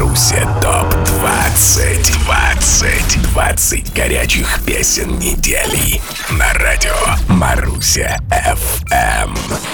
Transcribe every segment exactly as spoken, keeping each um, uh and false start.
Маруся топ двадцать. двадцать. двадцать горячих песен недели на радио Маруся эф эм.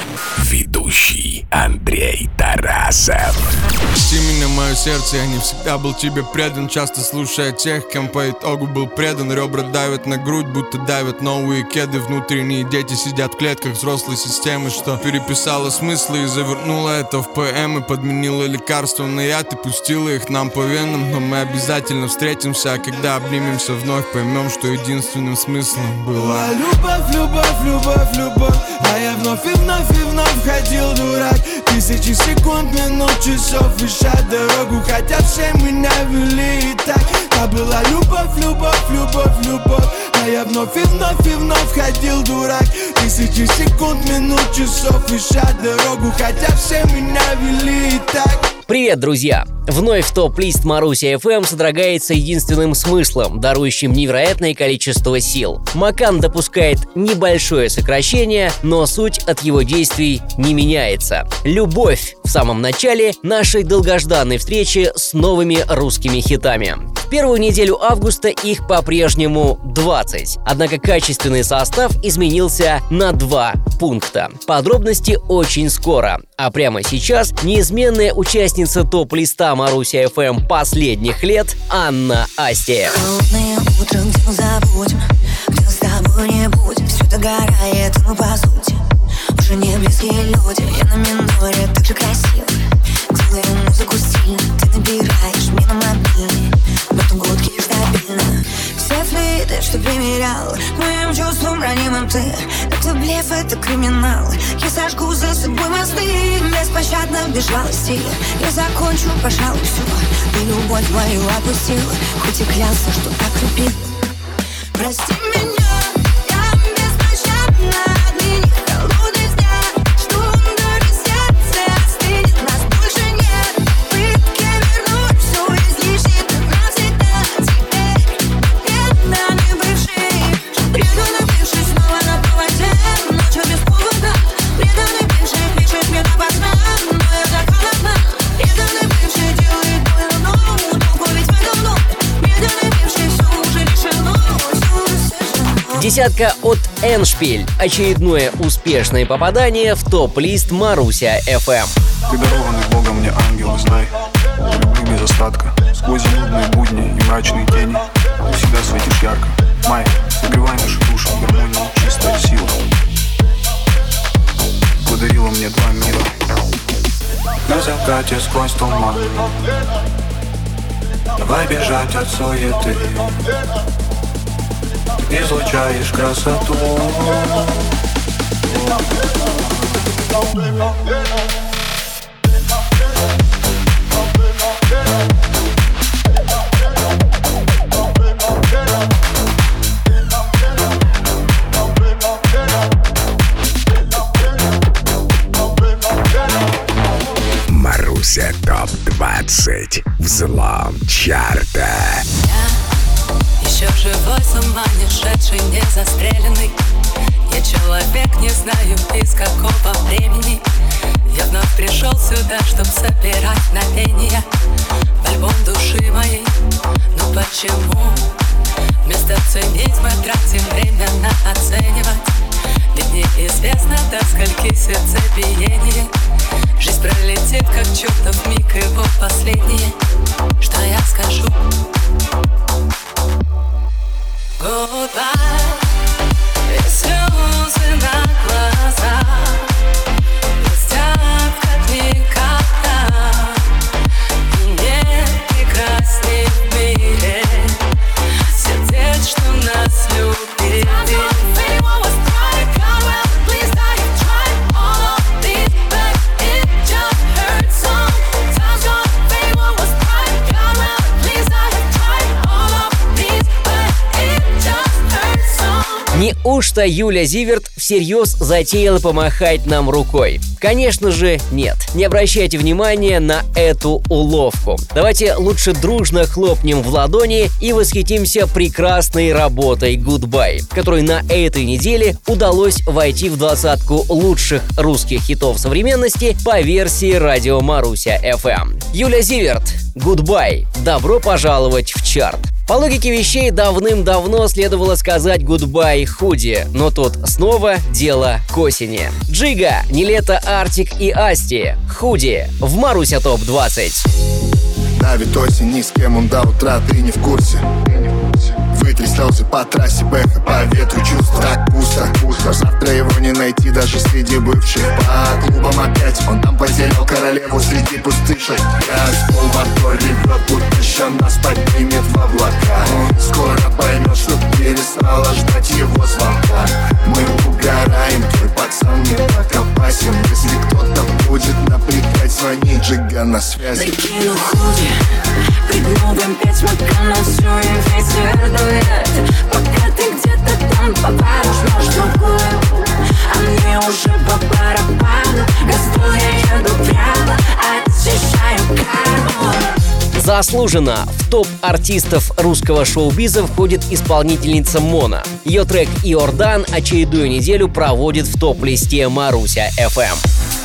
Ведущий Андрей Тарасов. Прости меня, мое сердце, я не всегда был тебе предан. Часто слушая тех, кем по итогу был предан. Ребра давят на грудь, будто давят новые кеды. Внутренние дети сидят в клетках взрослой системы, что переписала смыслы и завернула это в поэмы. Подменила лекарства на яд и пустила их нам по венам. Но мы обязательно встретимся, а когда обнимемся, вновь поймем, что единственным смыслом была любовь, любовь, любовь, любовь. А я вновь и вновь и вновь ходил дурак. Тысячи секунд, минут, часов, ища дорогу, хотя все меня вели и так. Та была любовь, любовь, любовь, любовь. А я вновь и вновь и вновь ходил дурак. Тысячи секунд, минут, часов, ища дорогу, хотя все меня вели и так. Привет, друзья! Вновь топ-лист Маруся эф эм содрогается единственным смыслом, дарующим невероятное количество сил. Макан допускает небольшое сокращение, но суть от его действий не меняется. Любовь в самом начале нашей долгожданной встречи с новыми русскими хитами. В первую неделю августа их по-прежнему двадцать, однако качественный состав изменился на два пункта. Подробности очень скоро, а прямо сейчас неизменная участница топ-листа Маруся эф эм последних лет Анна Астия. Холодное утро, где мы забудем, где мы с тобой не будем. Все догорает, мы по сути уже не близкие люди. Я на миноре, так же красиво делаю музыку стильно. Ты набираешь мне на мобильный, в этом гудки стабильно. Все флейты, что примерял, моим чувством ранимым ты. Это блеф, это криминал. Я сожгу за собой мосты, беспощадно, без жалости. Я закончу, пожалуй, все. Ты любовь мою опустил, хоть и клялся, что так любил. Прости меня, я беспощадна. Отныне холодный взгляд, что ударит сердце, остынет, нас больше нет. Пытки вернуть все излишне навсегда. Теперь преданный бывший, преданный бывший снова на проводе. Ночью без повода, преданный бывший пишет мне допоздна, но я так холодна. Преданный бывший делает больно, но толку ведь в этом ноль. Преданный бывший все уже решено, все уже сожжено. Десятка от Эншпиль. Очередное успешное попадание в топ-лист Маруся эф эм. Ты дарованный Богом мне ангел, знай. Люблю без остатка. Сквозь занудные будни и мрачные тени ты всегда светишь ярко. Май, согревай наши души, гармония, чистая сила. Подарила мне два мира. На закате сквозь туман. Давай бежать от суеты. Ты излучаешь красоту. Маруся топ двадцать. Взлом чарта. Я еще живой, с ума не шедший, не застреленный. Я человек, не знаю из какого времени. Я вновь пришел сюда, чтоб собирать мгновения в альбом души моей. Но почему вместо цинизма тратим время на оценивать? Ведь неизвестно, до скольки сердцебиение. Жизнь пролетит, как чертов миг, его последнее. Что я скажу? Goodbye. И слезы на глазах блестят, как никогда. И нет прекрасней в мире сердец, что нас любили. Неужто Юля Зиверт всерьез затеяла помахать нам рукой? Конечно же, нет. Не обращайте внимания на эту уловку. Давайте лучше дружно хлопнем в ладони и восхитимся прекрасной работой «Goodbye», которой на этой неделе удалось войти в двадцатку лучших русских хитов современности по версии радио Маруся эф эм. Юля Зиверт, Goodbye. Добро пожаловать в чарт. По логике вещей давным-давно следовало сказать «Goodbye, Худи», но тут снова дело к осени. Джига, Нилетто, Артик и Асти. Худи в Маруся топ двадцать. Давит осень, ни с кем он до утра, ты не в курсе. Вытри слезы по трассе, бэха по ветру, чувства так пусто, пусто. Завтра его не найти даже среди бывших. По клубам опять, он там потерял королеву среди пустышек. Я пол мотор ревет, будто еще нас поднимет в облака. Он скоро поймет, что перестала ждать его звонка. Мы угораем, твой пацан не так опасен. Если кто-то будет напрягать, звони, Джига на связи. Закину худи, придумываем пять макан, насуем ветер дует. Пока ты где-то там попаришь, может, другую. А мне уже по барабану, газду я еду прямо, очищаю карму. Заслуженно в топ артистов русского шоу-биза входит исполнительница Мона. Ее трек «Иордан» очередную неделю проводит в топ-листе Маруся эф эм.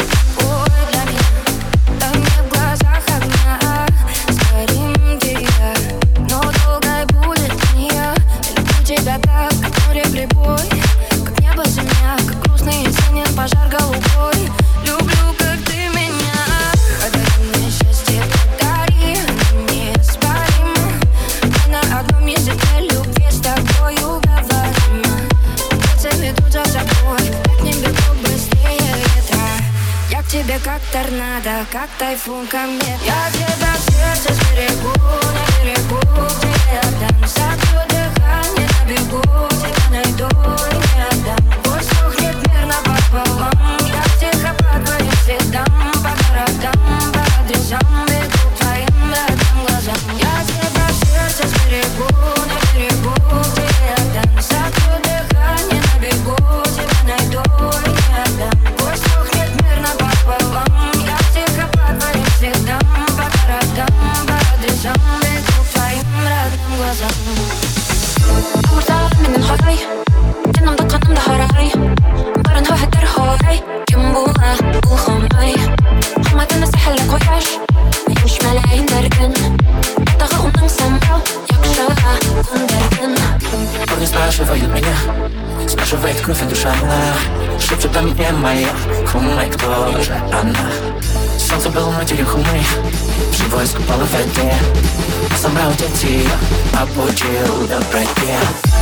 Пожар голубой, люблю, как ты меня. Подари мне счастье, подари, неоспоримо. Мы на одном языке любви с тобою говорим. Ветер ведут за собой, к ним бегут быстрее ветра. Я к тебе как торнадо, как тайфун ко мне. Я тебя в сердце сберегу, на берегу, где я отдам. Сотру дыхание на бегу, тебя найду и не отдам. Воздух нет мирно пополам. Я тихо по твоим следам, по городам, по адресам, бегу к твоим родным глазам. Я тебя в сердце сберегу, на берегу, где я отдам. Сотру дыхание на бегу, тебя найду и не отдам. Воздух нет мирно пополам. Я тихо по твоим следам, по городам, по адресам, бегу к твоим родным глазам. أمرتها من الهاي كنا مدقنا مدهراي برنها هدر هاي كم بوها بوخماي حمات الناس حلق وياش مش ملايين درجن طغى ونم سمعوا يكشوها كندرجن. Парни спрашивают меня, спрашивает кровь и душа моя, шепчут о мне моя, хумай, кто же она? Солнце было матерью хумы, живой искупало в воде. Собрал детей, обучил доброте.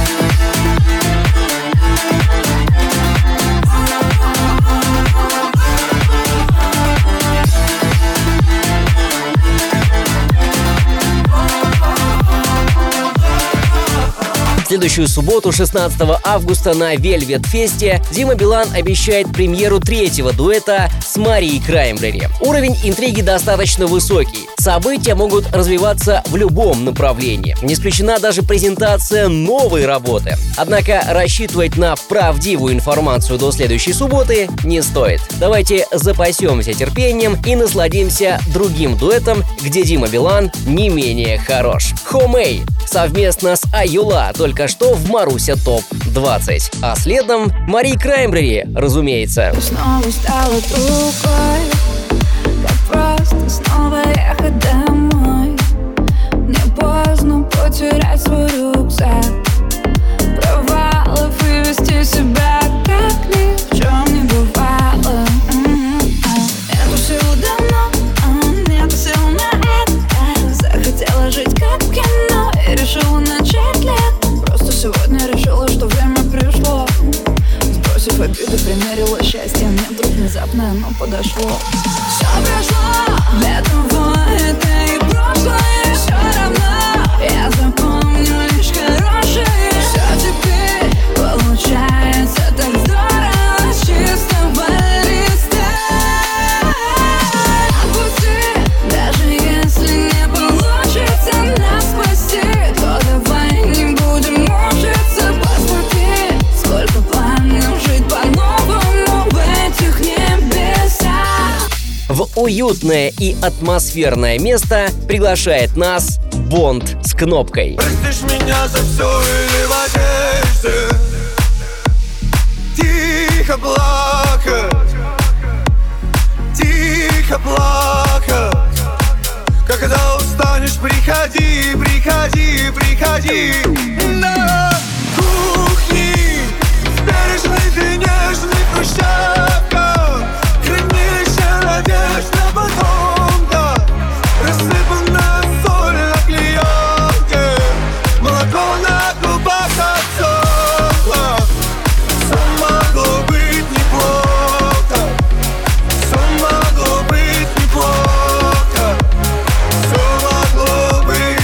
В следующую субботу, шестнадцатого августа, на Velvet Фесте Дима Билан обещает премьеру третьего дуэта с Марией Краймбрери. Уровень интриги достаточно высокий. События могут развиваться в любом направлении. Не исключена даже презентация новой работы. Однако рассчитывать на правдивую информацию до следующей субботы не стоит. Давайте запасемся терпением и насладимся другим дуэтом, где Дима Билан не менее хорош. Хомей совместно с Аюла только что в Маруся топ двадцать. А следом Мари Краймбрери, разумеется. Снова стала другой, как просто снова ехать домой. Мне поздно потерять свой рюкзак провалов и вести себя как ни в чем не бывало. Нету сил давно, нету сил на это. Захотела жить как в кино и решила начать лето. Просто сегодня решила, что время пришло. Сбросив обиды, примерила счастье. Мне вдруг внезапно оно подошло. Все прошло, для того это и прошлое. Все равно я запомню лишь хорошее. Все теперь получается так здорово с чистого листа. Отпусти, даже если не получится нас спасти, то давай не будем мучиться. Посмотри, сколько планов жить по-новому в этих небесах. В уютное и атмосферное место приглашает нас Бонд с Кнопкой. Простишь меня за все или в одежде? Тихо плакать, тихо плакать, когда устал. приходи, приходи, приходи. На кухне в бережных и нежных хрущевках хранилище надежда потомка, рассыпана соль на клеенке, молоко на губах отсохло. Все могло быть неплохо, все могло быть неплохо, все могло быть.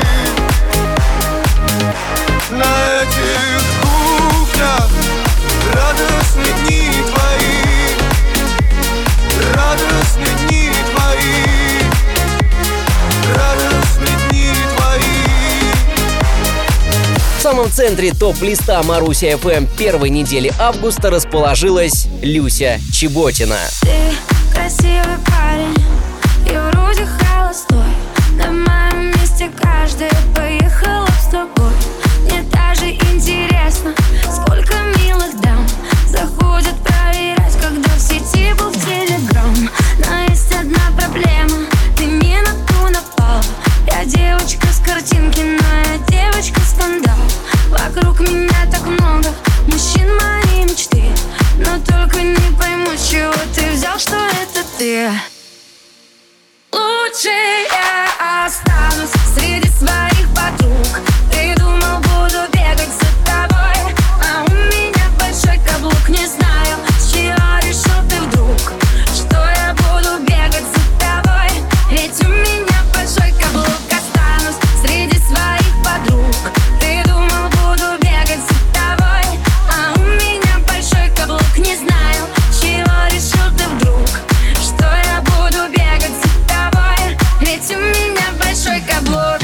На этих кухнях радостные дни твои, радостные дни твои, радостные дни твои. В самом центре топ-листа Маруся эф эм первой недели августа расположилась Люся Чеботина. Ты красивый парень и вроде холостой. На моем месте каждый поехала с тобой. Мне даже интересно, сколько милых дам заходят проверять, когда в сети был в Телеграм. Но есть одна проблема, ты не на ту напал. Я девочка с картинки, но я девочка-скандал. Вокруг меня так много мужчин моей мечты, но только не пойму, с чего ты взял, что это ты. Лучше я останусь среди своих подруг. Ты думал, буду бегать за тобой, а у меня большой каблук. Не знаю, с чего решил ты вдруг, что я буду бегать за тобой, ведь у меня большой каблук. Останусь среди своих подруг. Ты думал, буду бегать за тобой, а у меня большой каблук. Не знаю, с чего решил ты вдруг, что я буду бегать за тобой, ведь у меня большой каблук.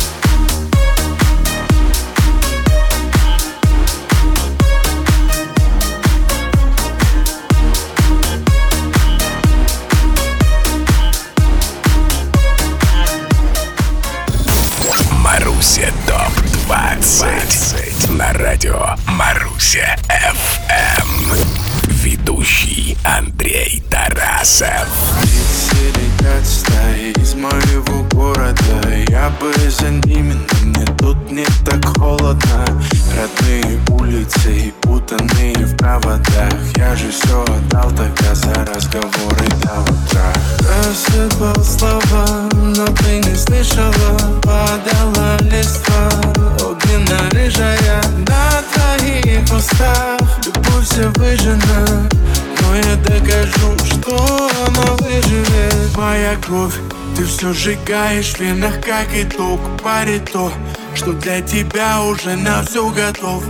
Маруся топ двадцать на радио Маруся эф эм. Ведущий Андрей Тарасов. Ребята из моего города, я бы за ними, но мне тут не так холодно. Родные улицы и путанные в проводах. Я же все отдал тогда за разговоры до утра. Рассыпал слова, но ты не слышала. Падала листва, огненно-рыжая на твоих устах. Любовь вся выжжена, но я докажу, что она выживет. Моя кровь, ты все сжигаешь в венах, как итог. Пари то, что для тебя уже на все готов.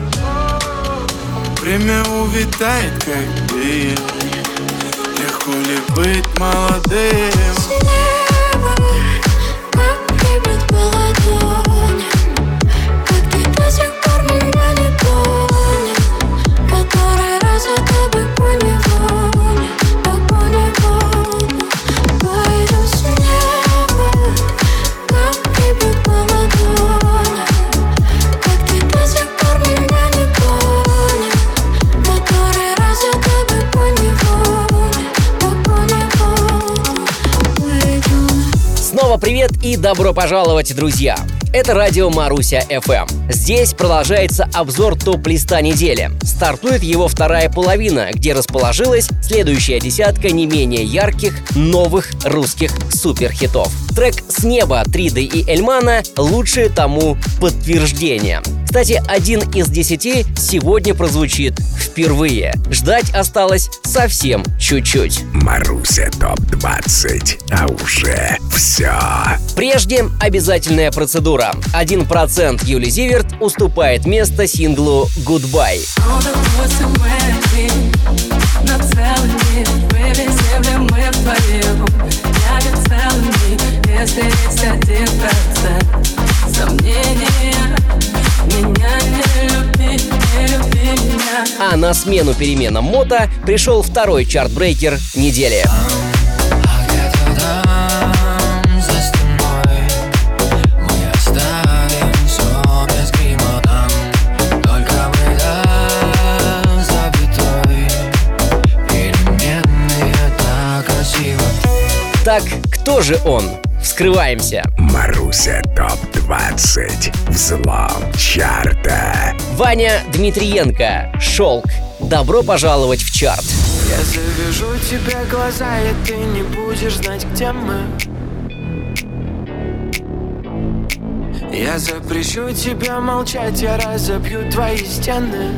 Время увитает, как дым. Легко ли быть молодым? Как прибит по ладони, как ты до сих пор меня не помнишь. Который раз я тобой поневоле, так поневоле. Пойду с неба, как прибит по ладони, как ты до сих пор меня не помнишь. Который раз я тобой поневоле, так поневоле. Пойду. Снова привет и добро пожаловать, друзья! Это радио Маруся эф эм. Здесь продолжается обзор топ-листа недели. Стартует его вторая половина, где расположилась следующая десятка не менее ярких новых русских суперхитов. Трек «С неба» Триды и Эльмана лучшее тому подтверждение. Кстати, один из десяти сегодня прозвучит впервые. Ждать осталось совсем чуть-чуть. Маруся топ двадцать, а уже все. Прежде обязательная процедура. Один процент Юли Зиверт уступает место синглу «Goodbye». На целый мир, мы везде, мы вдвоем. Я ведь целый мир, если есть один процент сомнения. Меня не люби, не люби меня. А на смену переменам мото пришел второй чарт-брейкер недели. Так, кто же он? Вскрываемся. Маруся топ двадцать. Взлом чарта. Ваня Дмитриенко. «Шелк». Добро пожаловать в чарт. Я завяжу тебе глаза, и ты не будешь знать, где мы. Я запрещу тебе молчать, я разобью твои стены.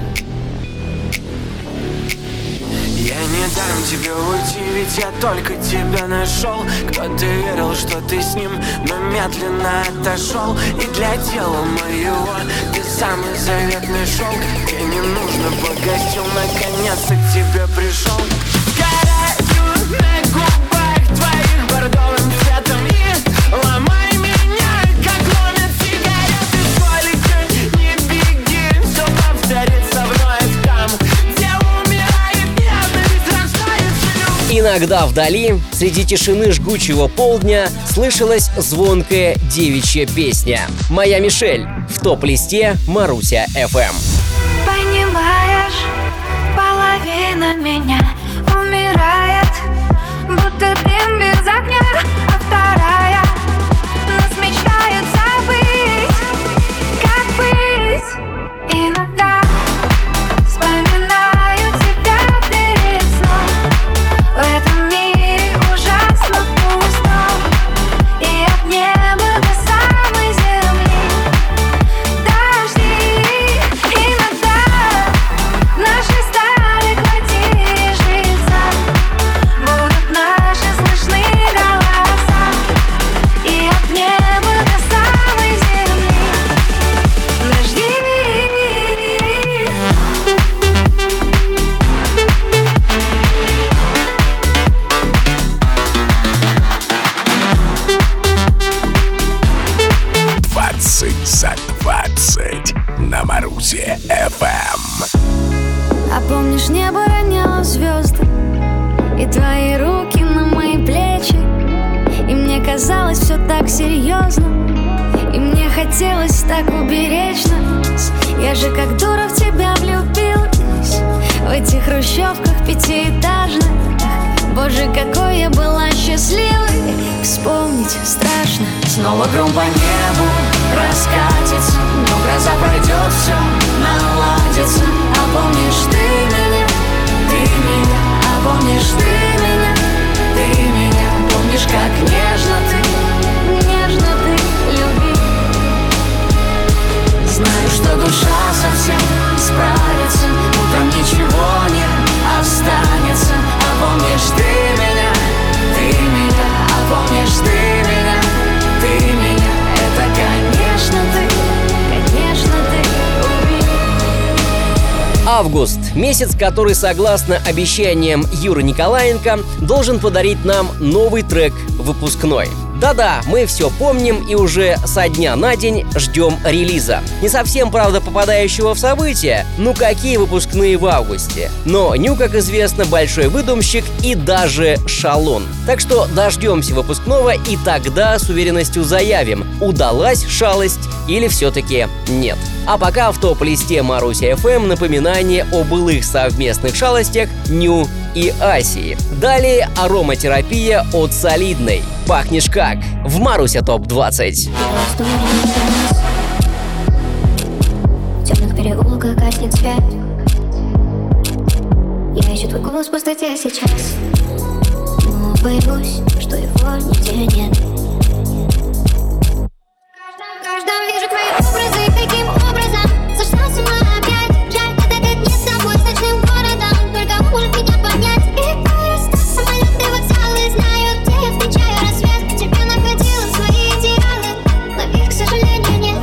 Я не дам тебе уйти, ведь я только тебя нашел. Кто-то верил, что ты с ним, но медленно отошел. И для тела моего ты самый заветный шелк. Мне не нужно погасил, наконец-то к тебе пришел. Гораю на губах твоих бордовым цветом и ломай меня, как ломят сигареты. Сколько не беги, все повторится вновь там, где умирает нежность, рождается любовь. Иногда вдали, среди тишины жгучего полдня, слышалась звонкая девичья песня. «Моя Мишель» в топ-листе Маруся эф эм. Понимаешь, половина меня умирает, будто дым без огня, а вторая нас мечтает забыть. Как быть? Иногда вспоминаю тебя перед сном. В этом мире ужасно пусто, и от неба до самой земли дожди. Иногда в нашей старой квартире жильца будут наши слышны голоса, и от неба до самой земли дожди. двадцать за двадцать на Марусе эф эм. А помнишь, небо роняло звезды и твои руки на мои плечи, и мне казалось все так серьезно, и мне хотелось так уберечь нас. Я же как дура в тебя влюбилась, в этих хрущевках пятиэтажных. Боже, какой я была счастливой, вспомнить страшно. Снова гром по небу раскатится, но гроза пройдет, все наладится. А помнишь ты меня, ты меня, а помнишь ты меня, ты меня. Помнишь, как нежно ты, нежно ты любил. Знаю, что душа совсем справится, утром ничего не останется. А помнишь ты меня, ты меня, а помнишь ты меня, ты меня. Это, конечно, ты, конечно, ты убил. Август – месяц, который, согласно обещаниям Юры Николаенко, должен подарить нам новый трек «Выпускной». Да-да, мы все помним и уже со дня на день ждем релиза. Не совсем, правда, попадающего в события, ну какие выпускные в августе. Но Ню, как известно, большой выдумщик и даже шалун. Так что дождемся выпускного и тогда с уверенностью заявим, удалась шалость или все-таки нет. А пока в топ-листе Маруся эф эм напоминание о былых совместных шалостях Ню и Асии. Далее ароматерапия от Солидной. «Пахнешь как» в Маруся топ двадцать. В темных переулках гаснет свет. Я ищу твой голос в пустоте сейчас, но боюсь, что его нигде нет. В каждом вижу твои образы, каким образом сошла с ума опять. Жаль, этот день не с тобой, с ночным городом, только он может меня понять. И поезд, самолеты, вокзалы, знаю, где я встречаю рассвет. Тебя находила в свои идеалы, но их, к сожалению, нет.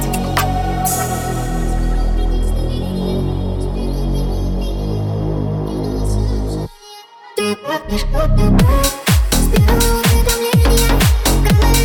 Ты пахнешь как любовь, сделала уведомление, когда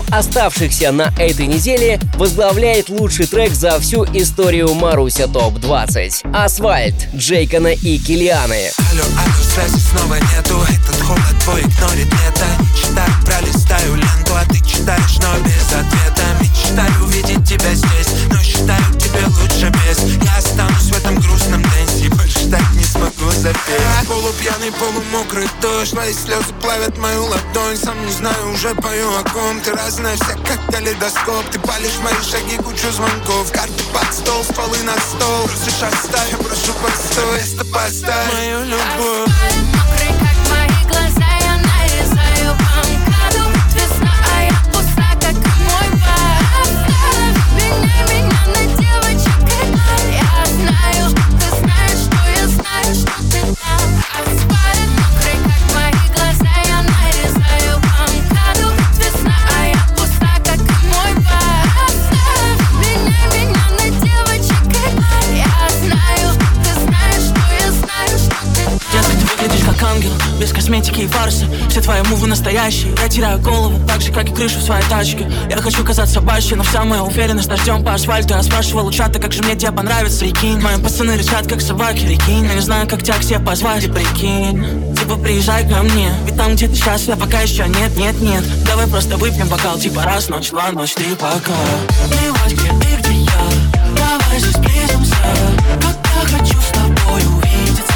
оставшихся на этой неделе, возглавляет лучший трек за всю историю Маруся топ двадцать. «Асфальт» Джейкона и Киллианы. Алло, алло, связи снова нету. Этот холод твой игнорит лето. Читаю, пролистаю ленту, а ты читаешь, но без ответа. Мечтаю увидеть тебя здесь, но считаю, тебе лучше без. Я останусь в этом грустном дэнсе, больше так не смогу запеть. Полупьяный, полумокрый дождь, твои слезы плавят мою ладонь. Сам не знаю, уже пою о ком. Ты разная вся, как калейдоскоп. Ты палишь мои шаги, кучу звонков. Карты под стол, стволы на стол. Просишь оставь, я прошу постой. Место поставь мою любовь. Мокрый, как мои глаза, я нарезаю по МКАДу. Весна, а я пуста, как мой бар. Меняй меня на девочек, я знаю. Ты знаешь, что я знаю, что ты там. Асфальт, мокрый, как мои глаза, я нарезаю по МКАДу. Весна, а я пуста, как мой бар. Меняй меня на девочек, я знаю. Ты знаешь, что я знаю, что ты там. Детка, ты выглядишь как ангел, без косметики и фарса. Все твои мувы настоящие. Я теряю голову, так же, как и крышу в своей тачке. Я хочу казаться баще, но вся моя уверенность дождем по асфальту. Я спрашивал у чата, как же мне тебе понравится. Прикинь, мои пацаны рычат, как собаки. Прикинь, я не знаю, как тебя к себе позвать. И прикинь, типа приезжай ко мне. Ведь там, где ты сейчас, я пока еще нет, нет, нет. Давай просто выпьем бокал, типа раз, ночь, два, ночь, три, пока. Плевать, где ты, где я. Давай же сблизимся. Как я хочу с тобой увидеться.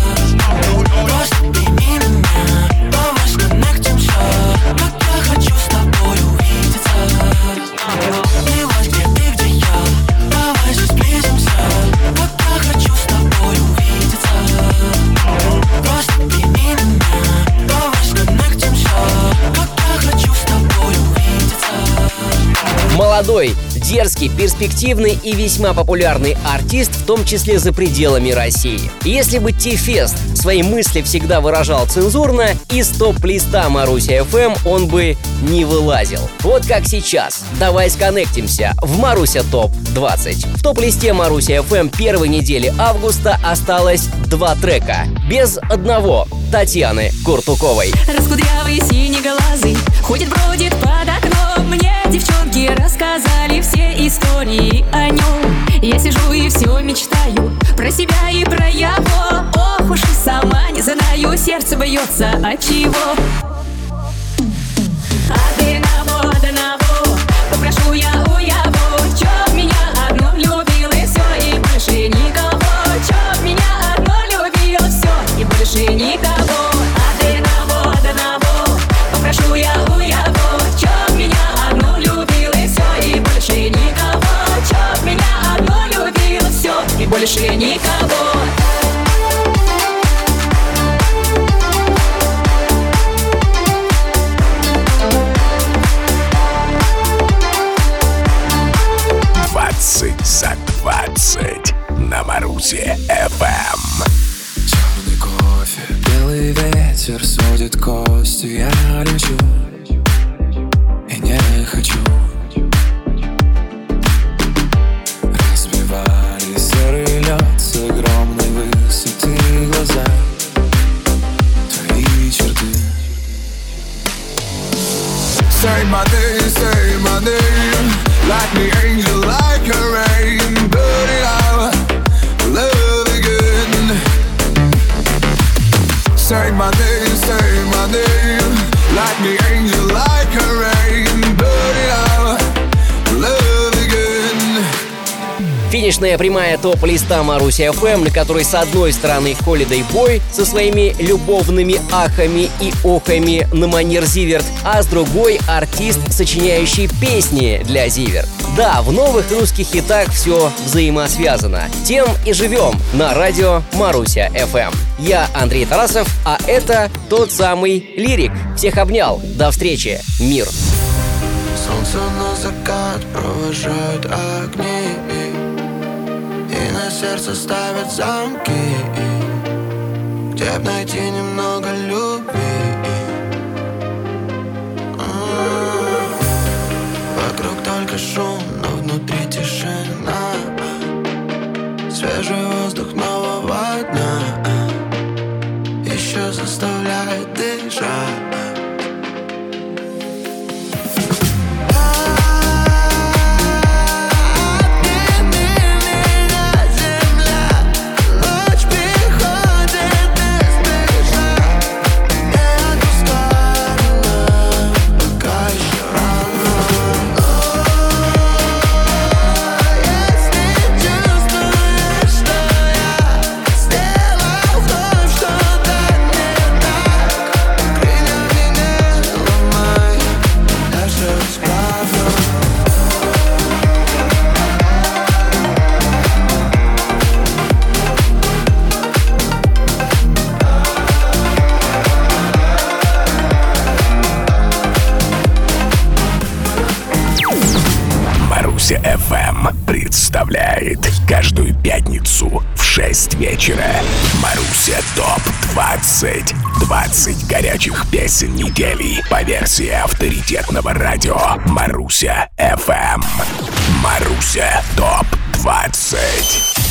Просто прими меня, давай сконнектимся. Как я хочу с тобой увидеться. Плевать, где ты, где я. Давай же сблизимся. Как я хочу с тобой увидеться. Просто прими меня, давай сконнектимся. Как я хочу с тобой увидеться. Молодой, дерзкий, перспективный и весьма популярный артист, в том числе за пределами России. Если бы Ти-Фест свои мысли всегда выражал цензурно, из топ-листа Маруся эф эм он бы не вылазил. Вот как сейчас. Давай сконнектимся в Маруся топ двадцать. В топ-листе Маруся эф эм первой недели августа осталось два трека. Без одного Татьяны Куртуковой. Раскудрявый, синеглазый, ходит, бродит под окном. Мне девчонки рассказали все истории о нем. Я сижу и все мечтаю про себя и про его. Ох уж и сама не знаю, сердце бьется от чего. Одного, одного попрошу я у его. Чё меня одно любил и все, и больше никого. Чё меня одно любил, все, и больше никого. Одного, одного попрошу я у его. Чё меня одно любил и все, и больше никого. Чё меня одно любил, все, и больше никого. двадцать за двадцать на Марусе эф эм. Черный кофе, белый ветер сводит кости. Я лечу и не хочу. Разбивали серый лед с огромной высоты глаза. Твои черты. Say my name, say my name. Like me angel, like a rain. Put it out, love again. Say my name, say my name. Like me angel, like a rain. Put it out, love again. Финишная прямая топ-листа Маруся эф эм, на которой с одной стороны Holiday Boy со своими любовными ахами и охами на манер Зиверт, а с другой артист, сочиняющий песни для Зиверт. Да, в новых русских хитах все взаимосвязано. Тем и живем на радио Маруся эф эм. Я Андрей Тарасов, а это тот самый Лирик. Всех обнял. До встречи. Мир. Солнце на закат провожают огни, и на сердце ставят замки. Где б найти немного любви? А-а-а. Вокруг только шум, но внутри тишина. Свежий воздух нового дня еще заставляет дышать. каждую пятницу в шесть вечера. Маруся ТОП двадцать. двадцать горячих песен недели по версии авторитетного радио Маруся эф эм. Маруся ТОП двадцать.